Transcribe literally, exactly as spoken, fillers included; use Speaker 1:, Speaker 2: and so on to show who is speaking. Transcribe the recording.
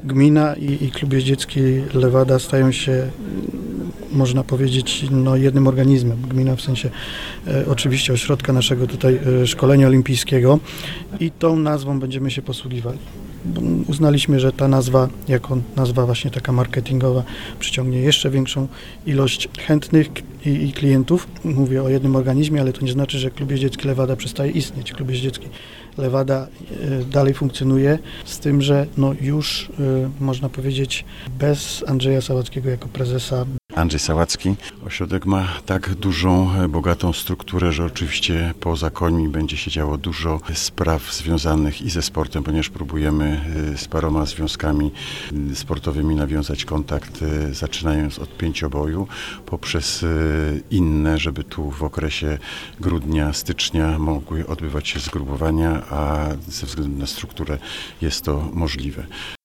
Speaker 1: Gmina i, i klub jeździecki Lewada stają się, można powiedzieć, no, jednym organizmem. Gmina w sensie e, oczywiście ośrodka naszego tutaj e, szkolenia olimpijskiego i tą nazwą będziemy się posługiwali. Uznaliśmy, że ta nazwa, jako nazwa właśnie taka marketingowa, przyciągnie jeszcze większą ilość chętnych i, i klientów. Mówię o jednym organizmie, ale to nie znaczy, że klub jeździecki Lewada przestaje istnieć. Klub jeździecki Lewada y, dalej funkcjonuje, z tym, że no już y, można powiedzieć bez Andrzeja Sałackiego jako prezesa.
Speaker 2: Andrzej Sałacki. Ośrodek ma tak dużą, bogatą strukturę, że oczywiście poza końmi będzie się działo dużo spraw związanych i ze sportem, ponieważ próbujemy z paroma związkami sportowymi nawiązać kontakt, zaczynając od pięcioboju, poprzez inne, żeby tu w okresie grudnia, stycznia mogły odbywać się zgrupowania, a ze względu na strukturę jest to możliwe.